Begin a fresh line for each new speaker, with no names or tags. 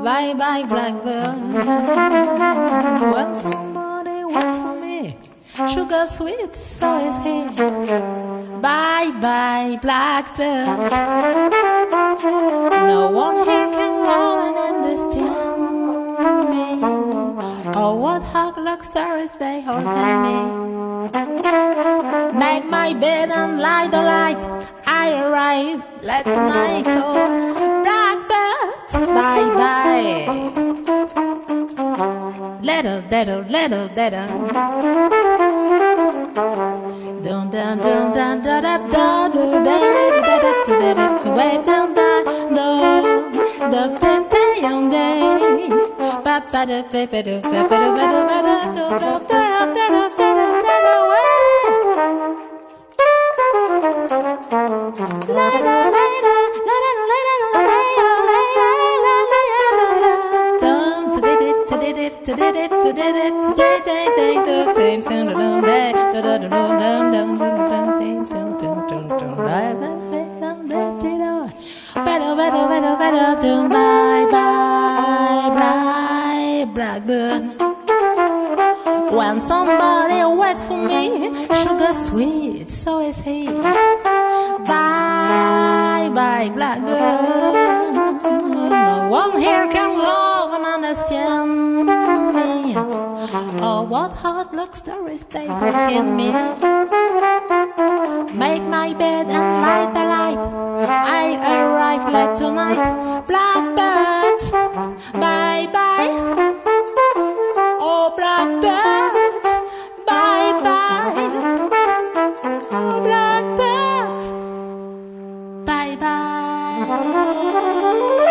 Bye bye blackbird. When somebody waits for me, sugar sweet, so is he. Bye bye blackbird. No one here can love and understand me. Oh, what hot luck stories they hold in me. Make my bed and light the light. I arrive late tonight. Oh, blackbird, bye bye. Little, little, little, little. Dum dum dum dum da da da da da da da da da way down da da da da da da ba ba da ba ba da ba ba da ba da ba da da da da da da da way. La la la la la la la la la bye bye blackbird. When somebody waits for me, sugar sweet, so is he. Bye bye blackbird. No one here can love and understand me. Oh, what hot luck stories they put in me. Make my bed and light the light. I arrive late tonight. Blackbird, bye bye. Oh, blackbird, bye bye. Oh, blackbird, bye bye.